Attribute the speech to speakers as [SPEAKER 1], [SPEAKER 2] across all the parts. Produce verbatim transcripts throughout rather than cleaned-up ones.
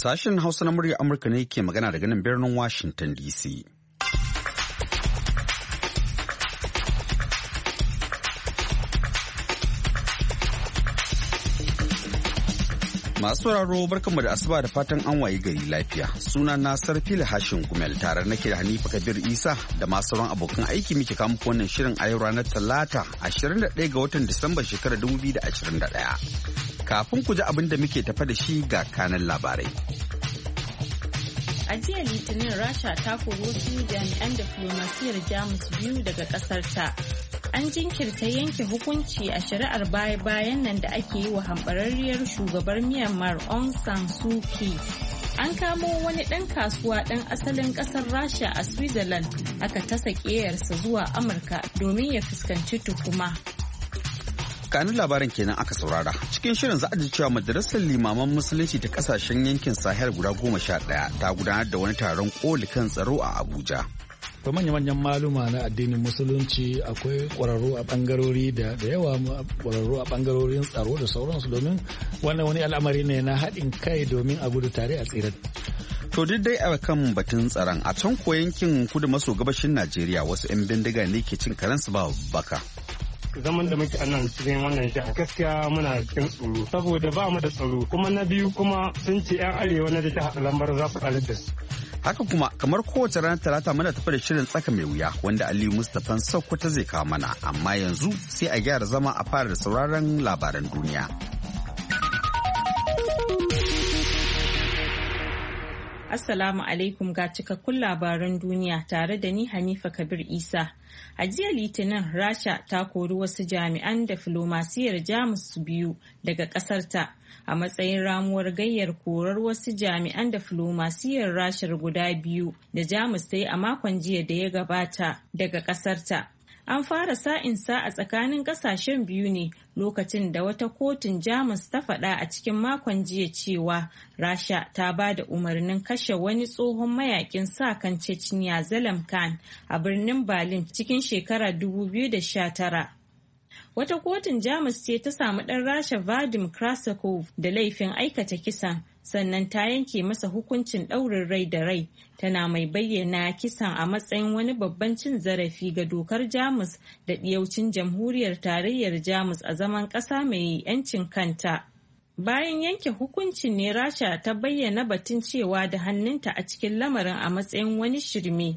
[SPEAKER 1] Sashen Hausa na murya Amurka ne ke magana daga nan birnin Washington D C. Masu sauraro barkanmu da asuba da fatan an wayi gari lafiya. Suna na Sarfila Hashin Gumel tare nake da Hanifa Kabir Isa da masu sauran abokan aiki muke kawo muku wannan shirin a yau ranar Talata ashirin da ɗaya ga watan Disamba shekarar dubu biyu da ashirin da ɗaya. Kafin ku ji abin da muke tafa da shi ga kanan labarai.
[SPEAKER 2] A jiya Litinin Rasha ta kori wasu jami'an diflomasiyyar Jamus biyu daga ƙasar ta. An jinkirta yanke hukunci a shari'ar baya-bayan nan da ake yi wa hambararriyar shugabar Myanmar Aung San Suu Kyi. An kamo wani ɗan kasuwa ɗan asalin ƙasar Rasha a Switzerland aka tasa ƙeyarsa zuwa Amurka domin ya fuskanci tuhuma.
[SPEAKER 1] Kanin labarin kenan aka saurara. Cikin shirin za a ji cewa majalisar limaman musulunci ta kasashen yankin Sahel guda goma sha ɗaya ta gudanar da wani taron koli kan tsaro a Abuja.
[SPEAKER 3] Akwai manya-manyan maluma na addinin musulunci, akwai ƙwararru a ɓangarori da yawa ƙwararru a ɓangarorin tsaro da sauransu, domin wannan wani al'amari ne na haɗin kai domin a gudu tare a tsira.
[SPEAKER 1] To duk dai a kan batun tsaron a can ko yankin kudu maso gabashin Najeriya wasu 'yan bindiga ne ke cin karensu ba baka.
[SPEAKER 4] Zaman da muke a nan cikin wannan jiha gaskiya muna cikin tsoro saboda ba mu da tsaro, kuma na biyu kuma sun ce 'yan arewa na da jihar lambar za su ƙarar da su.
[SPEAKER 1] Haka kuma kamar kowace ranar talata muna tafi da shirin tsaka mai wuya wanda Aliyu Mustapha Sokoto zai kawo mana, amma yanzu sai a gyara zama a fara da sauraron labaran duniya.
[SPEAKER 2] Assalamu alaikum ga cikakkun labaran duniya tare da ni Hanifa Kabir Isa. A jiya Litinin Rasha ta kori wasu jami'an diflomasiyyar Jamus biyu daga ƙasarta a matsayin ramuwar gayyar korar wasu jami'an diflomasiyyar Rashar guda biyu da Jamus ta yi a makon jiya da ya gabata daga ƙasarta. An fara sa'insa a tsakanin kasashen biyu ne lokacin da wata kotun Jamus ta faɗa a cikin makon jiya cewa Rasha ta ba da umarnin kashe wani tsohon mayakin sa kan Chechnya Zalim Khan a birnin Berlin cikin shekarar dubu biyu da sha tara. Wata kotun Jamus ce ta samu ɗan Rasha Vadim Krasakov da laifin aikata kisan, sannan ta yanke masa hukuncin ɗaurin rai da rai, tana mai bayyana kisan a matsayin wani babban cin zarafi ga dokar Jamus da ɗiyaucin jamhuriyar tarayyar Jamus a zaman ƙasa mai 'yancin kanta. Bayan yanke hukuncin ne Rasha ta bayyana batun cewa da hannunta a cikin lamarin a matsayin wani shirme.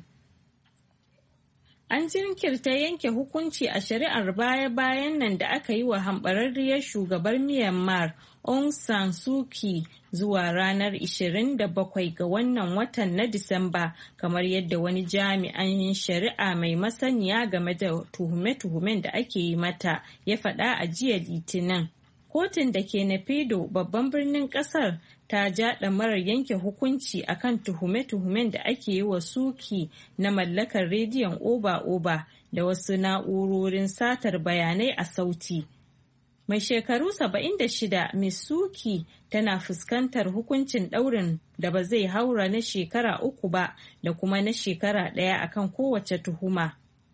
[SPEAKER 2] An jinkirta yanke hukunci a shari'ar baya-bayan nan da aka yi wa hambararriyar shugabar Myanmar Aung San Suu Kyi zuwa ranar ishirin da bakwai ga wannan watan na Disamba, kamar yadda wani jami'an shari'a mai masaniya game da tuhume-tuhumen da ake yi mata ya faɗa a jiya Litinin. Kotun da ke Naypyidaw, babban birnin ƙasar, ta ja ɗamarar yanke hukunci akan tuhume-tuhumen da ake yi wa Suu Kyi na mallakar rediyon oba-oba da wasu na'urorin satar bayanai a sauti. Mai shekaru saba'in da shida, Miss Suu Kyi tana fuskantar hukuncin ɗaurin da ba zai haura na shekara uku ba da kuma na shekara ɗaya akan kowace tuhuma.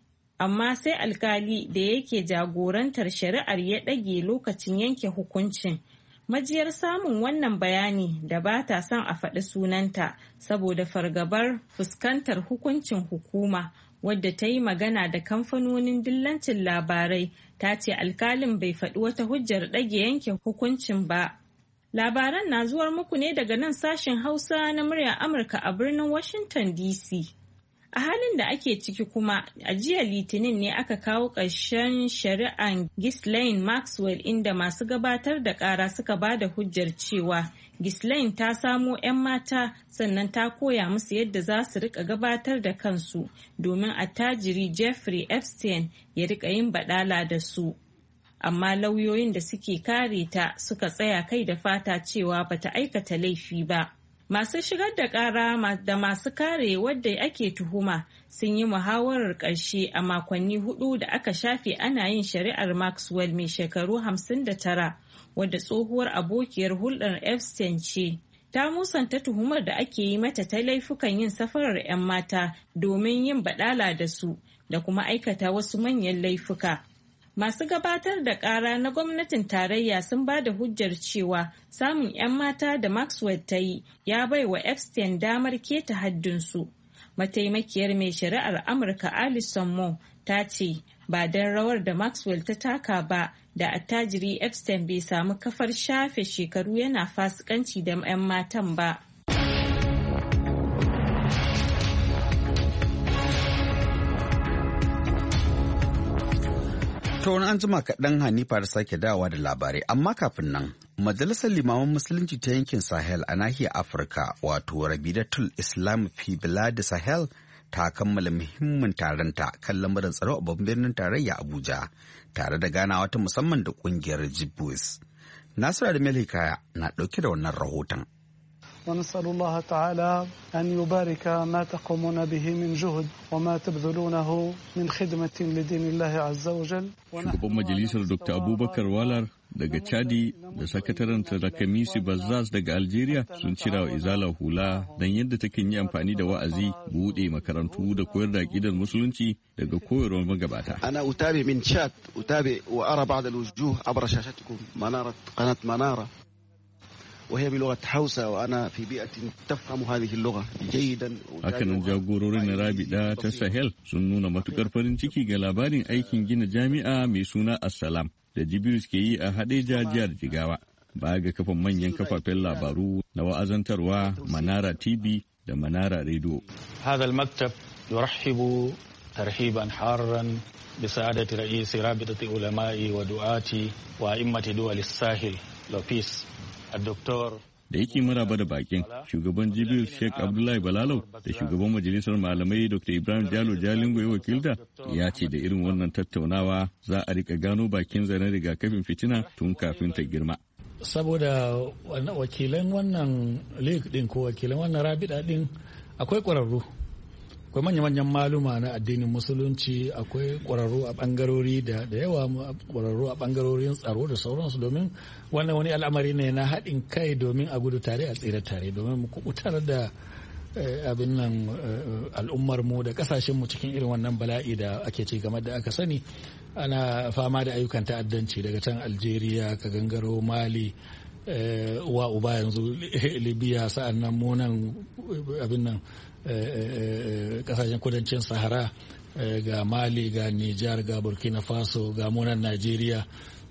[SPEAKER 2] Amma sai alkali da yake jagorantar shari'ar ya ɗage lokacin yanke hukuncin. Majiyar samun wannan bayani da ba ta son a faɗi sunanta saboda fargabar fuskantar hukuncin hukuma, wadda ta yi magana da kamfanonin dillancin labarai, ta ce alkalin bai faɗi wata hujjar ɗage yanke hukuncin ba. Labaran na zuwar muku ne daga nan sashen Hausa na muryar Amurka a birnin Washington D C. A halin da ake ciki kuma, a jiya Litinin ne aka kawo ƙarshen shari'an Ghislaine Maxwell, inda masu gabatar da ƙara suka ba da hujjar cewa Ghislaine ta samo 'yan mata sannan ta koya musu yadda za su rika gabatar da kansu domin attajiri Jeffrey Epstein ya rika yin baɗala da su. Amma lauyoyin da suke kare ta suka tsaya kai da fata cewa bata aikata laifi ba. Masu shigar da ƙara da masu kare wadda ake tuhuma sun yi muhawarar ƙarshe a makonni hudu da aka shafe ana yin shari'ar Maxwell mai shekaru hamsin da tara, wadda tsohuwar abokiyar hulɗar Epstein ce. Ta musanta tuhumar da ake yi mata ta laifukan yin safarar 'yan mata domin yin baɗala da su da kuma aikata wasu manyan laifuka. Masu gabatar da ƙara na gwamnatin tarayya sun ba da hujjar cewa samun 'yan mata da Maxwell ta yi ya bai wa Epstein damar keta haddinsu. Mataimakiyar mai shari'ar Amurka Alison Moore ta ce ba don rawar da Maxwell ta taka ba da attajiri Epstein bai samu kafar shafe shekaru yana fasikanci da 'yan matan ba.
[SPEAKER 1] To wani an jima kaɗan Hanifa da sake dawowa da labarai, amma kafin nan Majalisar Limaman Musulunci ta yankin Sahel a nahiyar Afirka wato Rabidatul Islam fi Bilad Sahel ta kammala muhimmin taronta kan lamarin tsaro a babban birnin tarayya Abuja tare da ganawa ta musamman da ƙungiyar Jibwis. Nasiru da Melikaya na ɗauke da wannan rahoton.
[SPEAKER 5] ونسأل الله تعالى أن يبارك ما تقومون به من جهد وما تبذلونه من خدمة لدين الله عز وجل.
[SPEAKER 6] Shugaban Majalisar Dokta Abubakar Walar daga Chadi da sakataren Rakamisi Bazzaz daga Algeria sun cira wa Izala hula don yadda take yi amfani da wa'azi, buɗe makarantu da koyar da aqidar musulunci daga koyarwar magabata.
[SPEAKER 7] Ana utabi min Chad, utabi wa ara ba'da al-wujuh abra shashatikum manarat qanat manara. وهي بلغة حوسة وأنا في بيئة تفهم هذه اللغة جيدا.
[SPEAKER 6] Hakanan jagororin na Rabida ta Sahel sun nuna matukar farin ciki ga labarin aikin gina jami'a mai suna Assalam da Jibril ke yi a Hadeja jihar Jigawa. Baya ga kafan manyan kafafen labaru na wa'azantarwa Manara T V da Manara Radio.
[SPEAKER 3] هذا المكتب يرحب ترحيبا حارا بسعادة رئيس رابطة علماء ودعاة وأئمة دول الساحل لوبيس.
[SPEAKER 6] Da yake maraba da bakin shugaban Jibril Sheikh Abdullahi Balalau da shugaban majalisar malamai Doctor Ibrahim Jalo Jalingo ya wakilta ya ce da irin wannan tattaunawa za a rika gano bakin zaren rigakafin fitina tun kafin ta girma.
[SPEAKER 3] Saboda wakilan wannan league din ko wakilan wannan rabida din akwai ƙwararru. Akwai manya-manyan maluma na addinin musulunci, akwai ƙwararru a ɓangarori da yawa ƙwararru a ɓangarorin tsaro da sauransu, domin wannan wani al'amari ne na haɗin kai domin a gudu tare a tsira tare, domin mu kubutar da abin nan al'ummar mu da kasashen mu cikin irin wannan bala'i da ake ci game da aka sani. Ana fama da ayyukan ta'addanci daga can Algeria ka gangaro Mali, uwa uba yanzu Libya, sa'an nan mu nan abin nan kasashen kudancin Sahara, ga Mali, ga Nijar, ga Burkina Faso, ga munan Najeriya.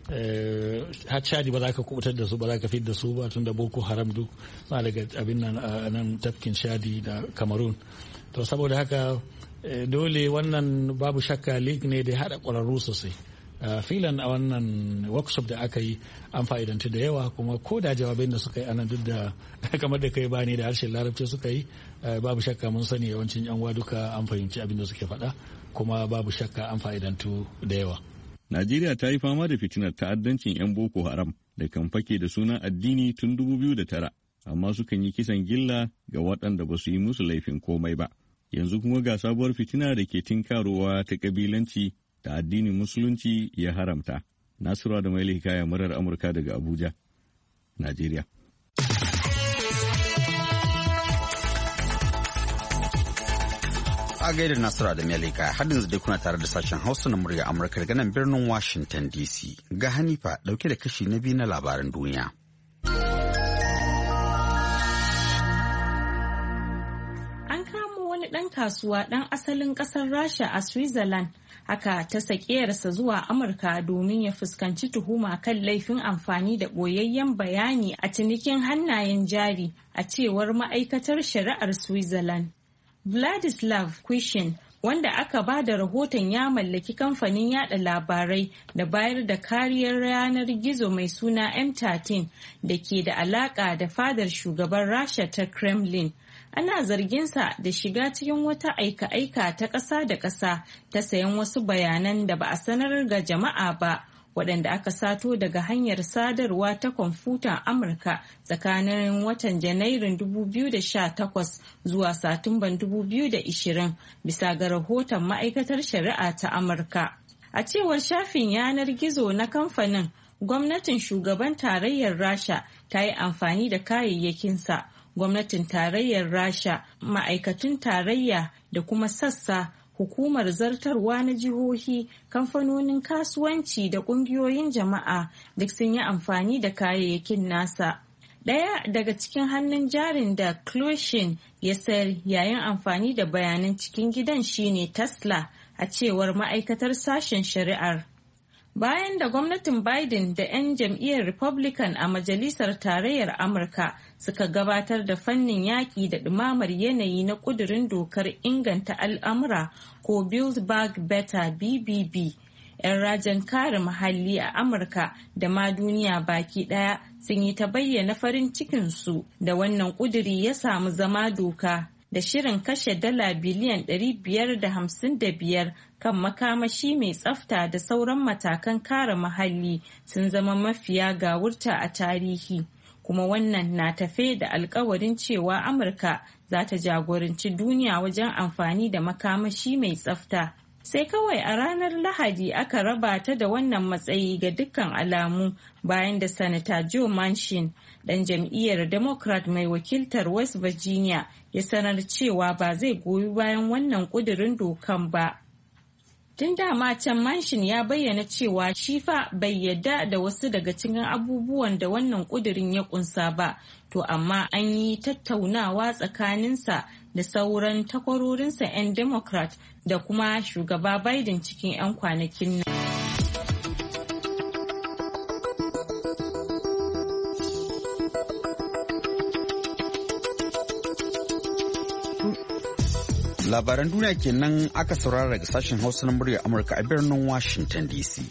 [SPEAKER 3] Har Chadi ba za ka kubutar da su, ba za ka fit da su ba, tun da Boko Haram duk suna daga abin nan a nan tafkin Chadi da Cameroon. To saboda haka dole wannan babu shakka league ne da haɗa ƙwararru sosai. Filan a wannan workshop da aka yi an fa'idantu da yawa, kuma ko da jawabin da suka yi anan duk da kamar da kai bani da harshen larabci suka yi, babu shakka mun sani yawancin yan duka an fahimci abin da suke faɗa, kuma babu shakka an fa'idantu da yawa.
[SPEAKER 6] Najeriya ta yi fama da fitinar ta'addancin 'yan Boko Haram da kan fake da sunan addini tun dubu biyu da tara, amma sukan yi kisan gilla ga waɗanda ba su yi musu laifin komai ba. Yanzu kuma ga sabuwar fitina da ke tinkarowa ta kabilanci da addinin musulunci ya haramta. Nasiru da Maili Hikaya, murar Amurka daga Abuja, Najeriya.
[SPEAKER 1] A gaida Nasiru da Maili Hikaya, har yanzu dai kuna tare da sashen Hausa na murya Amurka daga nan birnin Washington D C. Ga Hanifa dauke da kashi na biyu na labaran duniya.
[SPEAKER 2] Ɗan kasuwa ɗan asalin ƙasar Rasha a Switzerland haka ta sakiyarsa zuwa Amurka domin ya fuskanci tuhuma kan laifin amfani da ɓoyayyen bayani a cinikin hannayen jari, a cewar ma'aikatar shari'ar Switzerland. Vladislav Kushin, wanda aka ba da rahoton ya mallaki kamfanin yada labarai da bayar da kariyar yanar gizo mai suna M thirteen da ke da alaka da fadar shugaban Rasha ta Kremlin. Ana zarginsa da shiga cikin wata aika-aika ta ƙasa da ƙasa ta sayan wasu bayanan da ba a sanar ga jama'a ba, waɗanda aka sato daga hanyar sadarwa ta kwamfutan Amurka tsakanin watan Janairun dubu biyu da sha takwas zuwa Satumban dubu biyu da ashirin, bisa ga rahoton ma'aikatar shari'a ta Amurka. A cewar shafin yanar gizo na kamfanin, gwamnatin shugaban tarayyar Rasha ta yi amfani da kayayyakinsa. Gwamnatin tarayyar Rasha, ma'aikatun tarayya da kuma sassa hukumar zartarwa na jihohi, kamfanonin kasuwanci da ƙungiyoyin jama'a duk sun yi amfani da kayayyakin nasa. Ɗaya daga cikin hannun jarin da Clushin ya sayar yayin amfani da bayanan cikin gidan shine Tesla, a cewar ma'aikatar sashen shari'ar. Bayan da gwamnatin Biden da 'yan jam'iyyar Republican a Majalisar Tarayyar Amurka suka gabatar da fannin yaƙi da ɗumamar yanayi na ƙudurin dokar inganta al'amura ko Build Back Better B B B, 'yan rajin kare muhalli a Amurka da ma duniya baki ɗaya sun yi ta bayyana farin cikinsu da wannan ƙuduri ya samu zama doka, da shirin kashe dala biliyan ɗari biyar da hamsin da biyar kan makamashi mai tsafta da sauran matakan kare muhalli sun zama mafiya gawurta a tarihi. Kuma wannan na tafe da alkawarin cewa Amurka za ta jagoranci duniya wajen amfani da makamashi mai tsafta. Sai kawai a ranar Lahadi aka raba ta da wannan matsayi ga dukkan alamu bayan da Sanata Joe Manchin, ɗan jam'iyyar Democrat mai wakiltar West Virginia, ya sanar cewa ba zai goyi bayan wannan ƙudurin dokan ba. Tun dama can Manchin ya bayyana cewa shi fa bai yadda da wasu daga cikin abubuwan da wannan ƙudurin ya ƙunsa ba, to amma an yi tattaunawa tsakaninsa da sauran takwarorinsa 'yan Democrat da kuma shugaba Biden cikin 'yan kwanakin nan.
[SPEAKER 1] Labaran duniya kenan aka saurara daga sashen Hausa na muryar Amurka a birnin Washington D C.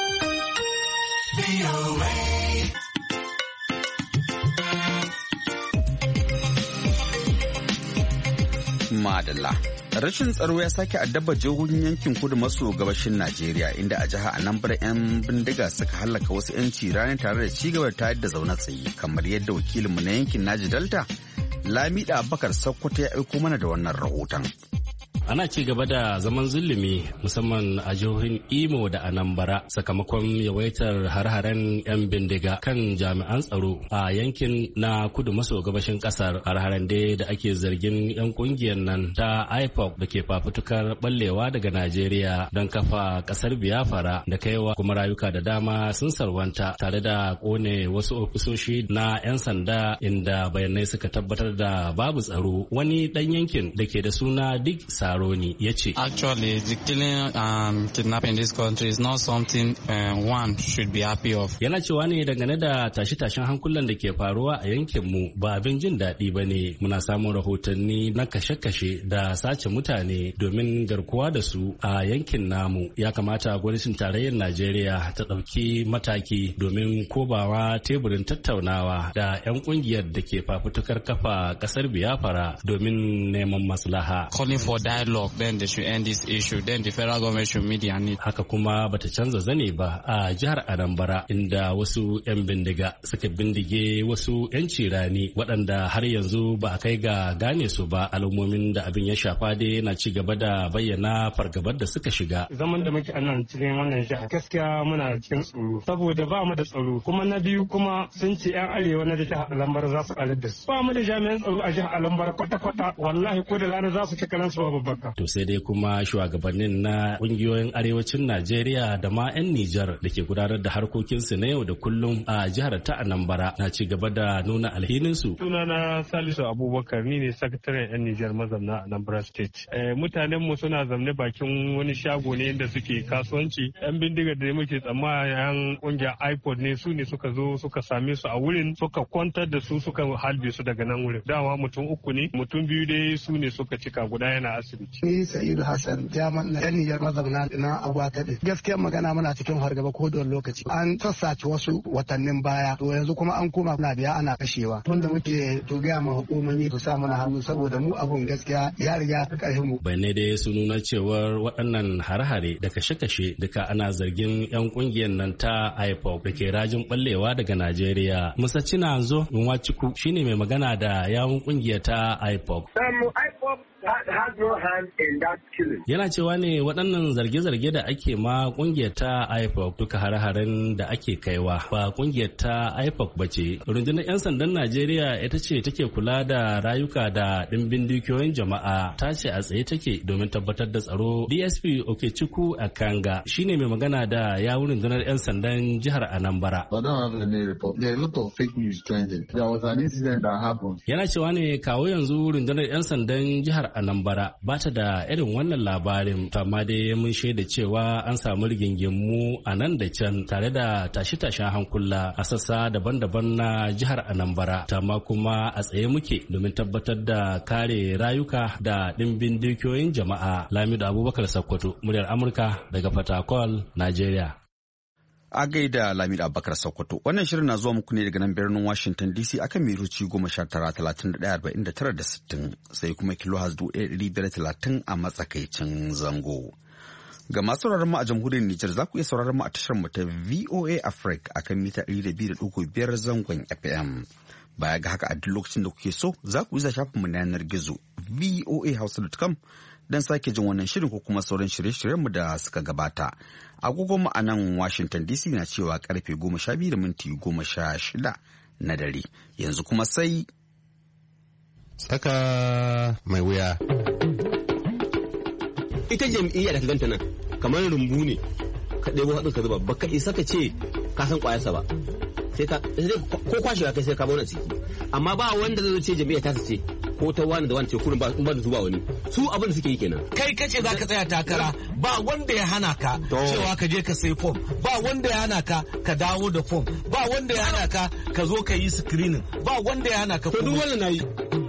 [SPEAKER 1] Madalla. Rashin tsaro ya sake addaba jihohin yankin kudu maso gabashin Najeriya, inda a jihar Anambra 'yan bindiga suka hallaka wasu 'yanci ranar tare da cigaba da tayar da zaune tsaye, kamar yadda wakilinmu na yankin Naji Delta Lamida Abubakar Sokoto ya aiko mana da wannan rahoton.
[SPEAKER 8] Ana ci gaba da zaman zulumi musamman a jihohin Imo da Anambra sakamakon yawaitar har-haren 'yan bindiga kan jami'an tsaro a yankin na kudu maso gabashin kasar. Har-haren dai da ake zargin 'yan kungiyar nan ta I P O C da ke fafutukar ballewa daga Najeriya don kafa kasar Biafra da kaiwa kuma rayuka da dama sun salwanta tare da kone wasu ofisoshi na 'yan sanda inda bayanai suka tabbatar da babu tsaro. Wani dan yankin da ke da suna Dick Saro ya ce,
[SPEAKER 9] Actually, the killing and kidnapping in this country is not something uh, one should be happy of.
[SPEAKER 8] Yana cewa ne dangane da tashe-tashen hankulan da ke faruwa a yankinmu ba abin jin daɗi ba ne. Muna samun rahotanni na kashe-kashe da sace mutane domin garkuwa da su a yankin namu. Ya kamata gwamnatin tarayyar Najeriya ta ɗauki mataki domin kobawa teburin tattaunawa da 'yan ƙungiyar da ke fafutukar kafa ƙasar Biafra domin neman maslaha.
[SPEAKER 9] Calling for dialogue. Then they should end this issue. Then the federal government should mediate on it.
[SPEAKER 8] Haka kuma bata canza zane ba a jihar Anambra, inda wasu 'yan bindiga suka bindige wasu 'yan cirani waɗanda har yanzu ba a kai ga gane su ba. Al'ummomin da abin ya shafa dai na ci gaba da bayyana fargabar da suka shiga.
[SPEAKER 4] Zaman da muke anan cikin wannan jiha gaskiya muna cikin tsoro saboda ba mu da tsaro, kuma na biyu kuma sun ce 'yan arewa na jihar Anambra za su ƙarar da su. Ba mu da jami'an tsaro a jihar Anambra kwata-kwata, wallahi ko da rana za su ci karansu ba babba.
[SPEAKER 8] To sai dai kuma shugabannin na kungiyoyin arewacin Najeriya da ma 'yan Nijar da ke gudanar da harkokinsu na yau da kullum a jihar ta Anambra na ci gaba da nuna alhininsu.
[SPEAKER 4] Sunana Salisu Abubakar, ni ne sakataren 'yan Nijar mazamna Anambra State. Eh, mutanen mu suna zamne bakin wani shago ne inda suke kasuwanci. 'Yan bindigar da muke tsammani 'yan kungiyar iPod ne, su ne suka zo suka same su a wurin, suka kwantar da su suka halbe su daga nan wurin. Dama mutum uku ne, mutum biyu dai su ne suka cika, guda yana asibiti.
[SPEAKER 10] Ni Sa'idu Hassan, jaman na yan Nijar mazauna na Agwata din. Gaskiya magana muna cikin hargaba ko da lokaci. An sassace wasu watannin baya, to yanzu kuma an koma na biya ana kashewa. Tunda muke to ga ma hukumomi su sa mana hannu saboda mu abun gaskiya ya riga ta ƙarfin mu.
[SPEAKER 8] Bayanai dai sun nuna cewar waɗannan hare-hare da kashe-kashe duka ana zargin 'yan ƙungiyar nan ta I P O C da ke rajin ɓallewa daga Najeriya. Musa Cinazo Nwachuku shine mai magana da yawun ƙungiyar ta I P O C.
[SPEAKER 11] has no hand in that killing.
[SPEAKER 8] Yana cewa ne waɗannan zarge-zarge da ake ma kungiyar ta I P O C duka hare-haren da ake kaiwa ba kungiyar ta I P O C ba ce. Rundunar 'yan sandan Najeriya ita ce take kula da rayuka da ɗimbin dukiyoyin jama'a, ta ce a tsaye take domin tabbatar da tsaro. D S P Okechukwu Akanga shine mai magana da yawun rundunar 'yan sandan jihar Anambra. Yana cewa ne kawo yanzu rundunar 'yan sandan jihar Anambra ba ta da irin wannan labarin, amma dai mun shaida cewa an samu rigingimu a nan da can tare da tashe-tashen hankula a sassa daban-daban na jihar Anambra, amma kuma a tsaye muke domin tabbatar da kare rayuka da ɗimbin dukiyoyin jama'a. Lamido Abubakar Sokoto, muryar Amurka daga Fatakwal, Najeriya.
[SPEAKER 1] A gaida Lamido Abubakar Sokoto. Wannan shirin na zuwa muku ne daga nan birnin Washington D C akan mitoci goma sha tara talatin da ɗaya arba'in da tara da sittin sai kuma kilohaz dubu ɗaya ɗari biyar talatin a matsakaicin zango. Ga masu sauraron mu a jamhuriyar Nijar za ku iya sauraron mu a tashar mu ta V O A Africa akan mita ɗari da biyu da ɗigo biyar zangon F M. Baya ga haka a duk lokacin da kuke so za ku iya shafin mu na yanar gizo v o a hausa dot com don sake jin wannan shirin ko kuma sauran shirye-shiryenmu da suka gabata. Agogon mu a nan Washington D C na cewa karfe goma sha biyu da minti goma sha shida na dare. Yanzu kuma sai
[SPEAKER 12] tsaka mai wuya. Ita jam'iyya da ka ganta nan kamar rumbu ne ka ɗebo haɗin ka zuba baka isa ka ce ka san ƙwayarsa ba. Sai ka ko kwashewa kai sai ka bauna ciki. Amma ba wanda zai ce jam'iyya ta ce ko ta wani da wani ce kurin ba da su ba wani su abin da suke yi kenan.
[SPEAKER 13] Kai kace za ka tsaya takara ba wanda ya hana ka cewa ka je ka sai fom, ba wanda ya hana ka ka dawo da fom, ba wanda ya hana ka ka zo ka yi screening, ba wanda ya hana ka.
[SPEAKER 12] To duk wannan nayi.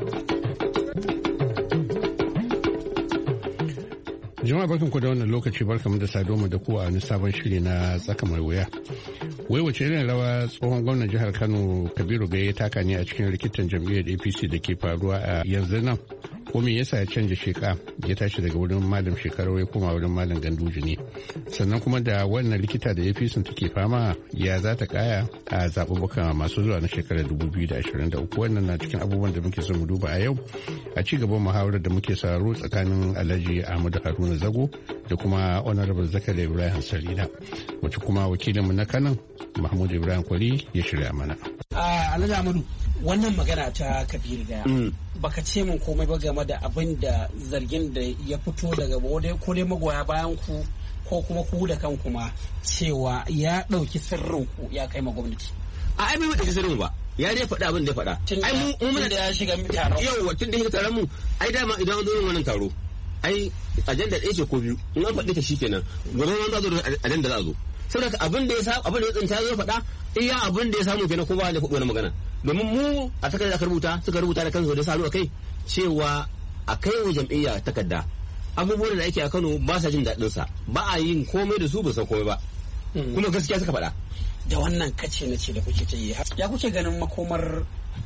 [SPEAKER 14] Jama'a barkanku da wannan lokaci, barkamu da saduwa da ku a wani sabon shiri na tsaka mai wuya. Wai wace irin rawa tsohon gwamnan jihar Kano Kabiru Gaye ya taka ne a cikin rikitan jam'iyyar A P C da ke faruwa a yanzu nan? Ko me yasa ya canja sheka ya tashi daga wurin malam shekaru ya koma wurin malam Ganduje ne? Sannan kuma da wannan rikita da A P C take fama ya za ta kaya a zaɓuɓɓuka masu zuwa na shekarar dubu biyu da ashirin da uku. Wannan na cikin abubuwan da muke son mu duba a yau a ci gaban muhawarar da muke sauraro tsakanin Alhaji Ahmadu Haruna Zago da kuma Honorable Zakari Ibrahim Salina, wacce kuma wakilinmu na Kano Mahmud Ibrahim Kwari ya shirya mana.
[SPEAKER 15] Alhaji Ahmadu, wannan magana ta Kabiru Gaya baka ce min komai ba game da abin da zargin da ya fito daga wadai ko dai magoya bayan ku ko kuma ku da kanku ma cewa ya ɗauki sirrin ku ya kai ma gwamnati.
[SPEAKER 12] A ai bai ɗauki sirrin ba, ya dai faɗa abin da ya faɗa. Ai mu muna
[SPEAKER 15] da ya shiga taron.
[SPEAKER 12] Yau tun da ya taron mu ai dama idan an zo yin wannan taro ai ajanda ɗaya ce ko biyu in an faɗi ta shikenan gobe wanda za zo da ajanda za a zo. Saboda abin da ya sa abin da ya tsinta ya faɗa iya abin da ya samu kenan ko ba da kuɗi wani magana. Domin mu a takardar aka rubuta suka rubuta da kansu da salo a kai cewa a kai wa jam'iyya takarda abubuwan da ake a Kano ba sa jin daɗin sa, ba a yin komai da su ba san komai ba kuma gaskiya suka faɗa.
[SPEAKER 15] Da wannan kace na ce da kuke ta yi ya kuke ganin makomar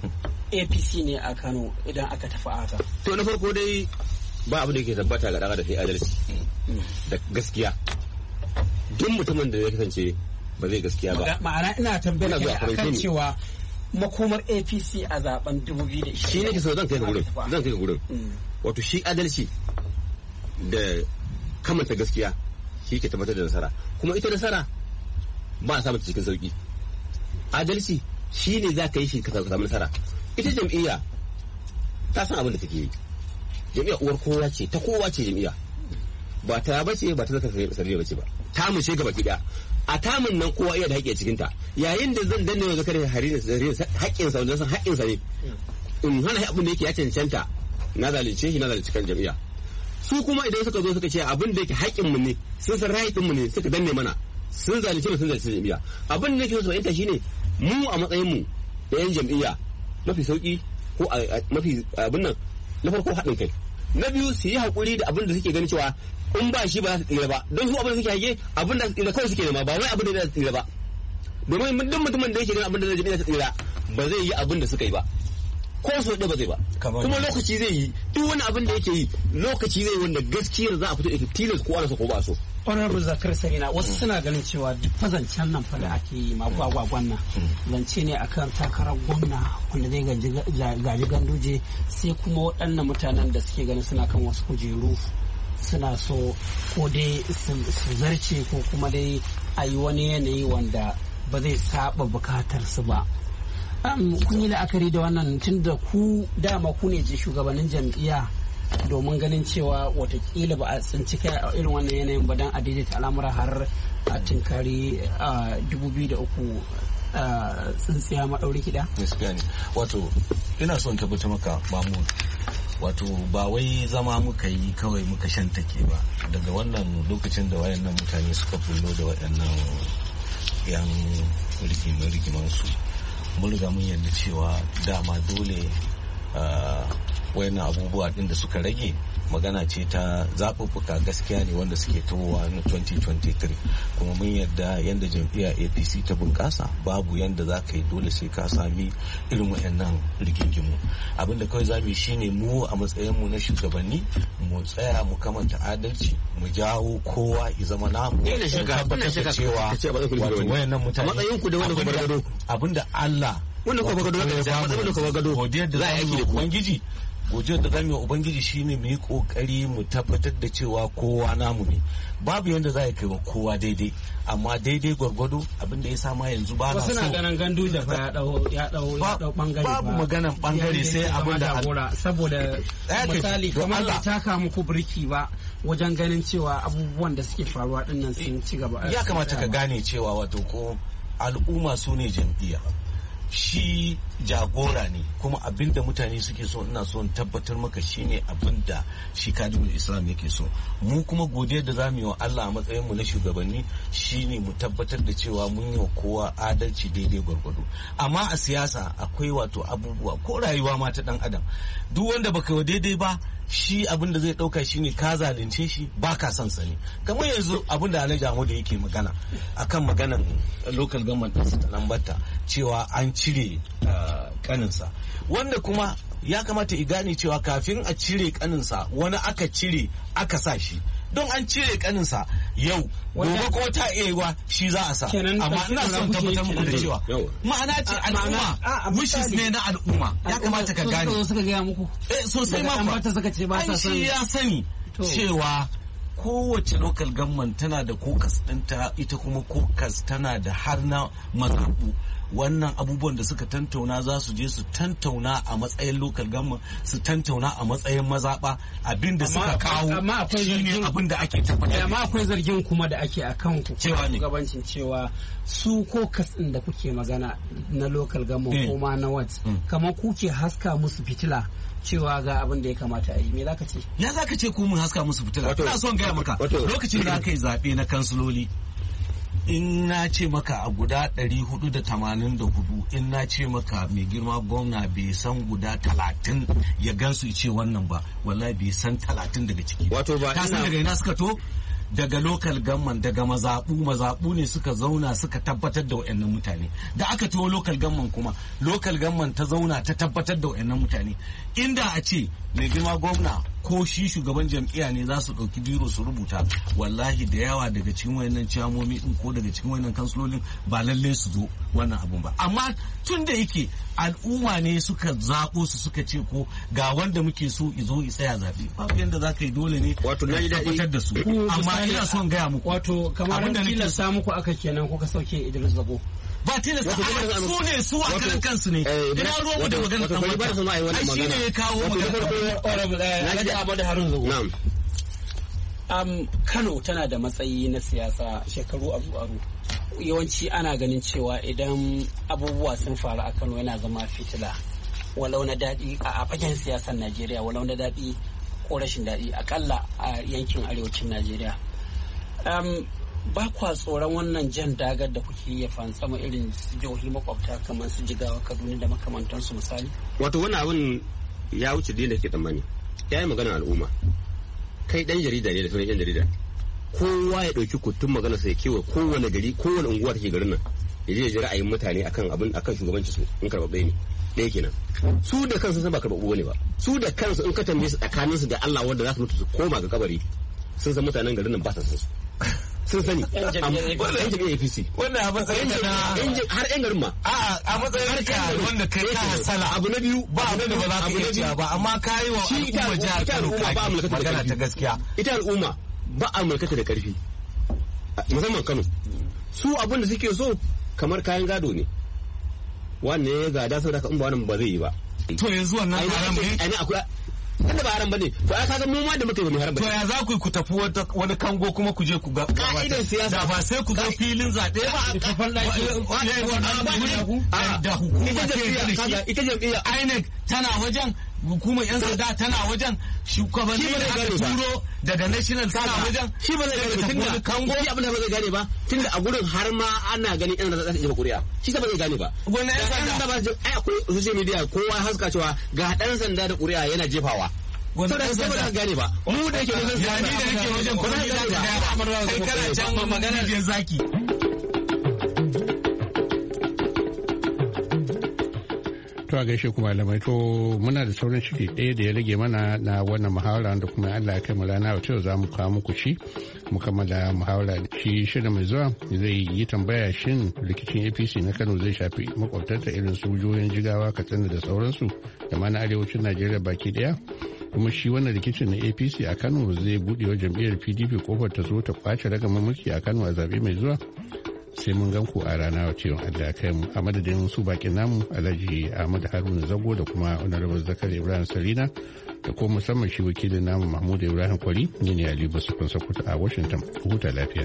[SPEAKER 15] A P C ne a Kano idan aka tafi haka?
[SPEAKER 12] To na farko dai ba abin da yake tabbata ga daga da sai adalci da gaskiya. Duk mutumin da ya kasance ba zai gaskiya ba.
[SPEAKER 15] Ma'ana ina tambayar ka akan cewa makomar A P C a zaben dubu biyu da ishirin.
[SPEAKER 12] Shi ne ke so zan kai ka gurin. Zan kai ka gurin. Wato shi adalci da kamanta gaskiya shi ke tabbatar da nasara. Kuma ita nasara ba a samun cikin sauki. Adalci shi ne za ka yi shi ka samu nasara. Ita jam'iyya ta san abin da take yi. Jam'iyya uwar kowa ce, ta kowa ce jam'iyya. Ba ta bace ba ta zaka sarriya bace ba. Ta mu ce gaba gida. A tamun nan kowa iya da haƙƙi a cikin ta. Yayin da zan danne wa zakari harina haƙƙin sa wanda san haƙƙin sa ne. In hana abin da yake ya cancanta na zalunce shi na zalunci kan jam'iyya. Su kuma idan suka zo suka ce abin da yake haƙƙin mu ne sun san ra'ayin mu ne suka danne mana sun zalunce mu sun zalunci jam'iyya. Abin da yake so fahimta shine mu a matsayin mu da yan jam'iyya mafi sauki ko mafi abin nan na farko haɗin kai. Na biyu su yi haƙuri da abin da suke ganin cewa in ba shi ba za su tsira ba don su abin da suke hage abin da tsira kawai suke nema ba wai abin da za su tsira ba domin duk mutumin da yake ganin abin da zai jami'a ta tsira ba zai yi abin da suka yi ba ko so da ba zai ba kuma lokaci zai yi duk wani abin da yake yi lokaci zai wanda gaskiyar za a fito da tilas ko ana so ko ba so.
[SPEAKER 15] Honorable Zakar Sarina wasu suna ganin cewa duk fazancen nan fa da ake yi ma gwagwagwan nan zance ne akan takarar gwamna wanda zai gaji ganduje sai kuma waɗannan mutanen da suke ganin suna kan wasu kujeru suna so ko dai su zarce ko kuma dai a yi wani yanayi wanda ba zai saba bukatar su ba. Kun yi la'akari da wannan tun da ku dama ku ne shugabannin jam'iyya domin ganin cewa watakila ba a tsinci kai a irin wannan yanayin ba don a daidaita al'amura har a tinkari a dubu biyu da uku tsintsiya maɗauri kiɗa?
[SPEAKER 13] Gaskiya ne. Wato ina son tabbatar maka mamu wato ba wai zama muka yi kawai muka shantake ba daga wannan lokacin da wayannan mutane suka fullo da wayannan yan rigiman su mun riga mun yarda cewa dama dole wayannan abubuwa din da suka rage magana ce ta zaɓuɓɓuka gaskiya ne wanda suke tawowa na twenty twenty-three kuma mun yarda yadda jam'iyyar A P C ta bunƙasa babu yadda za ka yi dole sai ka sami irin wayannan rigingimu abinda kawai za mu yi shine mu a matsayinmu na shugabanni mu tsaya mu kamanta adalci mu jawo kowa ya zama namu tabbatar da cewa wato wayannan mutane abinda Allah
[SPEAKER 12] wannan kuma gado da matsayin kuma gado
[SPEAKER 13] godiyar da za a yi da ubangiji godiyar da zamu yi ubangiji shine mu yi kokari mu tabbatar da cewa kowa namu ne babu yanda za a kai wa kowa daidai amma daidai gwargwado abinda ya sama yanzu ba na so
[SPEAKER 15] wasu na ganin gandu da ya dau ya dau ya dau bangare
[SPEAKER 13] babu maganan bangare sai abinda
[SPEAKER 15] saboda misali kamar da taka muku birki ba wajen ganin cewa abubuwan da suke faruwa dinnan sun ci gaba
[SPEAKER 13] ya kamata ka gane cewa wato ko al'umma su ne jam'iyya shi jagora ne kuma abinda mutane suke so ina so in tabbatar maka shine abinda shi kadimul islam yake so mu kuma godiyar da zamu yi wa Allah a matsayin mu na shugabanni shine mu tabbatar da cewa mun yi wa kowa adalci daidai gwargwado amma a siyasa akwai wato abubuwa ko rayuwa ma ta dan adam duk wanda baka yi daidai ba shi abin da zai dauka shine ka zalunce shi ba ka son sani kamar yanzu abin da Alhaji Ahmadu yake magana akan maganan local government din ta Lambata cewa an cire kaninsa wanda kuma ya kamata i gane cewa kafin a cire kaninsa wani aka cire aka sa shi don an cire kaninsa yau gobe ko ta iya shi za a sa amma ina son tabbatar muku da cewa ma'ana ce al'umma wishes ne na al'umma ya kamata ka gane
[SPEAKER 15] suka gaya muku
[SPEAKER 13] eh sosai ma ba shi ya sani cewa kowace local government tana da kokas ɗinta ita kuma kokas tana da har na mazaɓu wannan abubuwan da suka tantauna za su je su tantauna a matsayin local government su tantauna a matsayin mazaɓa abinda suka kawo shine abin da ake tabbatar
[SPEAKER 15] amma akwai zargin kuma da ake akan ku cewa ne gabancin cewa su kokas ɗin da kuke magana na local government ko ma na wat kamar kuke haska musu fitila cewa ga abin da ya kamata a yi me zaka ce
[SPEAKER 13] ya zaka ce ko mun haska musu fitila ina son gaya maka lokacin da aka yi zaɓe na kansiloli in na ce maka a guda ɗari hudu da tamanin da hudu in na ce maka mai girma gwamna bai san guda talatin ya gansu ce wannan ba wallahi bai san talatin daga ciki
[SPEAKER 12] wato ba
[SPEAKER 13] ta san daga ina suka to daga local government daga mazaɓu mazaɓu ne suka zauna suka tabbatar da wayannan mutane da aka taho local government kuma local government ta zauna ta tabbatar da wayannan mutane inda a ce mai girma gwamna ko shi shugaban jam'iyya ne za su ɗauki biro su rubuta wallahi da yawa daga cikin wayannan ciyamomi din ko daga cikin wayannan kansulolin ba lalle su zo wannan abun ba amma tun da yake al'umma ne suka zaɓo su suka ce ko ga wanda muke so izo i tsaya zaɓe babu yanda za ka yi dole ne
[SPEAKER 12] wato na
[SPEAKER 13] tabbatar da su amma ina son gaya muku
[SPEAKER 15] wato kamar da tilasta muku aka kenan kuka sauke Idris Zago
[SPEAKER 13] ba tilasta su ne su a karan kansu ne ina ruwan mu da magana kan ai shi ne ya kawo magana
[SPEAKER 15] Ahmadu Harun Zago. Um, Kano tana da matsayi na siyasa shekaru aru-aru. Yawanci ana ganin cewa idan abubuwa sun faru a Kano yana zama fitila. Walau na daɗi a fagen siyasar Najeriya, walau na daɗi ko rashin daɗi, akalla a yankin arewacin Najeriya. Um, ba kwa tsoron wannan jan dagar da kuke iya fantsama irin jihohi makwabta kamar su Jigawa, Kaduna da makamantansu misali?
[SPEAKER 12] Wato wannan abin ya wuce da ke tsammani. Ya yi maganar al'umma kai dan jarida ne da sauran yan jarida kowa ya dauki kutun magana sai kewa kowane gari kowane unguwa take garin nan ya je ya ji ra'ayin mutane akan abin akan shugabanci su in karɓaɓɓe ne ɗaya kenan su da kansu sun ba karɓaɓɓu ne ba su da kansu in ka tambaye su tsakanin su da Allah wanda za su mutu su koma ga kabari sun san mutanen garin nan ba sa san su sun sani yan jami'ar A P C
[SPEAKER 13] wannan a matsayin ka na
[SPEAKER 12] har yan garin ma
[SPEAKER 13] a a matsayin ka wanda kai ka hasala
[SPEAKER 12] abu na biyu
[SPEAKER 13] ba abin da ba za ka iya cewa ba amma kai wa al'umma jihar Kano ka magana ta gaskiya
[SPEAKER 12] ita al'umma ba a mulkata da karfi musamman Kano su abin da suke so kamar kayan gado ne wanne ya gada saboda ka in ba wannan ba zai yi ba
[SPEAKER 13] to yanzu wannan haram ne
[SPEAKER 12] ai akwai inda ba haram bane to ai kaga mu ma da muke ba mu haram bane
[SPEAKER 13] to ya za ku ku tafi wani kango kuma ku je ku ga
[SPEAKER 12] ka'idar siyasa
[SPEAKER 13] da ba sai ku zo filin zabe ba ka falla da hukuma
[SPEAKER 12] kaga ita jam'iyya
[SPEAKER 13] I N E C tana wajen hukumar yan sanda tana wajen shugabanni da aka turo daga national tana wajen
[SPEAKER 12] shi ba zai gane tunda kango shi abin da ba zai gane ba tunda a gurin har ma ana gani yan da za su iya kuri'a shi ba zai gane ba
[SPEAKER 13] wannan yan sanda
[SPEAKER 12] ba ai akwai social media kowa haska cewa ga dan sanda da kuri'a yana jefawa
[SPEAKER 13] wannan
[SPEAKER 12] dan sanda ba gane ba mu da yake wajen
[SPEAKER 13] ya ni da yake wajen kuma ni da kai kana can magana da zaki
[SPEAKER 14] to a gaishe kuma malamai to muna da sauran shiri ɗaya da ya rage mana na wannan muhawara da kuma Allah ya kai mu rana wata za mu kawo muku shi mu kammala muhawara shi shirin mai zuwa zai yi tambaya shin rikicin A P C na Kano zai shafi makwabtanta irin su jihohin Jigawa Katsina da sauransu da ma na arewacin Najeriya baki ɗaya kuma shi wannan rikicin na A P C a Kano zai buɗe wa jam'iyyar P D P kofar ta zo ta kwace ragamar mulki a Kano a zaɓe mai zuwa sai mun gan ku a rana wace yau Allah kai mu a madadin su bakin namu Alhaji Ahmad Haruna Zago da kuma Honorable Zakari Ibrahim Salina da kuma musamman shi wakilin namu Mahmud Ibrahim Kwari ni ne Ali Basu Sokoto a Washington huta lafiya.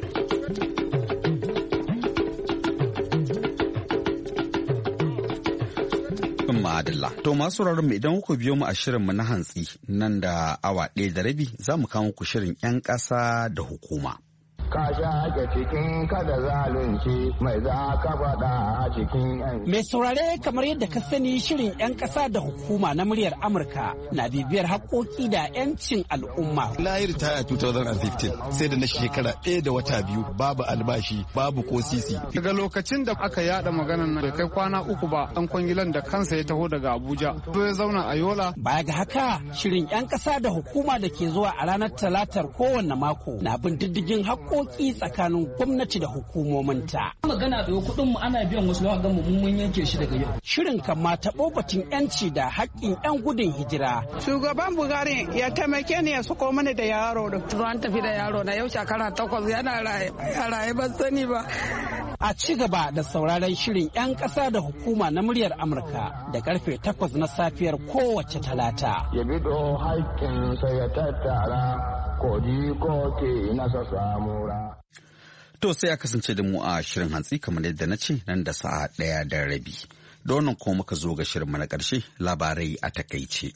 [SPEAKER 1] Ma'adalla. To masu mu idan kuka biyo mu a shirin mu na hantsi nan da awa ɗaya da rabi za mu kawo muku shirin 'yan ƙasa da hukuma.
[SPEAKER 16] Ka shaƙe cikin kada zalunci mai za ka faɗa a cikin yan.
[SPEAKER 15] Mai saurare kamar yadda ka sani shirin 'yan ƙasa da hukuma na muryar Amurka na bibiyar haƙoƙi da 'yancin al'umma.
[SPEAKER 17] Na yi ritaya two thousand fifteen sai da na shekara ɗaya da wata biyu babu albashi babu ko sisi.
[SPEAKER 5] Daga lokacin da aka yada maganan nan bai kai kwana uku ba ɗan kwangilan da kansa ya taho daga Abuja. To ya zauna a Yola.
[SPEAKER 15] Baya ga haka shirin 'yan ƙasa da hukuma da ke zuwa a ranar talatar kowanne mako na bin diddigin haƙoƙi tsakanin gwamnati da hukumominta.
[SPEAKER 18] Magana da kuɗin mu ana biyan wasu yawan gamu mun yanke shi daga yau.
[SPEAKER 15] Shirin kan ma taɓo batun yanci da haƙƙin 'yan gudun hijira.
[SPEAKER 19] Shugaban Buhari ya taimake ni ya suko mana da yaro da. Ruwan tafi da yaro na yau shekara takwas yana raye raye ban sani ba.
[SPEAKER 15] A ci gaba da sauraron shirin 'yan ƙasa da hukuma na muryar Amurka da karfe takwas na safiyar kowace talata.
[SPEAKER 16] Ya bido haƙƙinsa ya tattara.
[SPEAKER 1] To sai a kasance da mu a shirin hantsi kamar yadda na ce nan da sa'a ɗaya da rabi. Da wannan kuma muka zo ga shirinmu na ƙarshe labarai a takaice.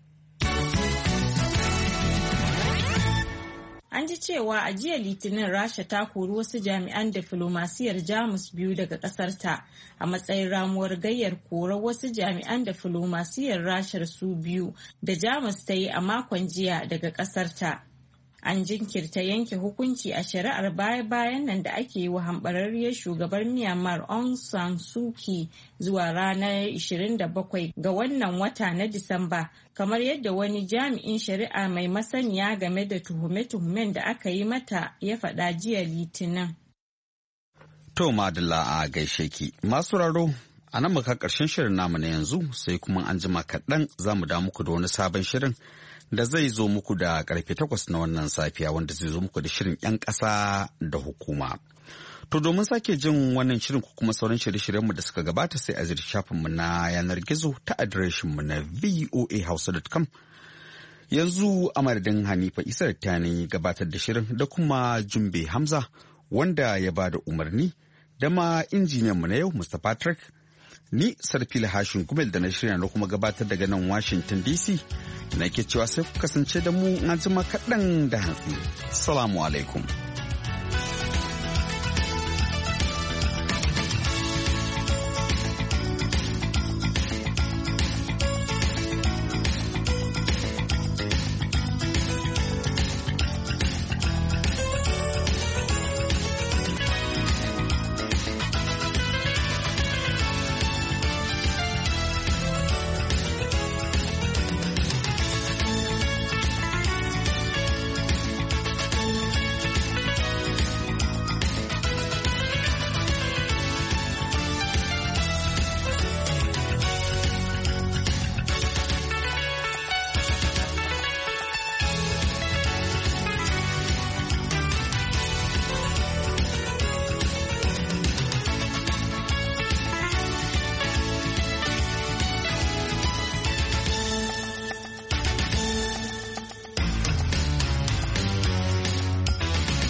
[SPEAKER 2] An ji cewa a jiya Litinin Rasha ta kori wasu jami'an diflomasiyar Jamus biyu daga ƙasarta a matsayin ramuwar gayyar korar wasu jami'an diflomasiyar Rashar su biyu da Jamus ta yi a makon jiya daga ƙasarta. An jinkirta yanke hukunci a shari'ar baya-bayan nan da ake yi wa hambararriyar shugabar Myanmar Aung San Suu Kyi zuwa ranar ishirin da bakwai ga wannan wata na Disamba, kamar yadda wani jami'in shari'a mai masaniya game da tuhume-tuhumen da aka yi mata ya faɗa jiya Litinin.
[SPEAKER 1] To madalla a gaishe ki. Masu raro, a nan muka ƙarshen shirin namu na yanzu sai kuma an jima kaɗan za mu da muku da wani sabon shirin da zai zo muku da karfe takwas na wannan safiya wanda zai zo muku da shirin 'yan ƙasa da hukuma. To domin sake jin wannan shirin ku kuma sauran shirye-shiryenmu da suka gabata sai a zirci shafinmu na yanar gizo ta adireshinmu na voa hausa dot com. Yanzu a madadin Hanifa Isar ta ne gabatar da shirin da kuma Jumbe Hamza wanda ya ba da umarni da ma injiniyanmu na yau Mister Patrick. Ni Sarfila Hashin Gumel da na shirya na kuma gabatar daga nan Washington D C na ke cewa sai ku kasance da mu na jima kaɗan da hantsi. Salamu alaikum.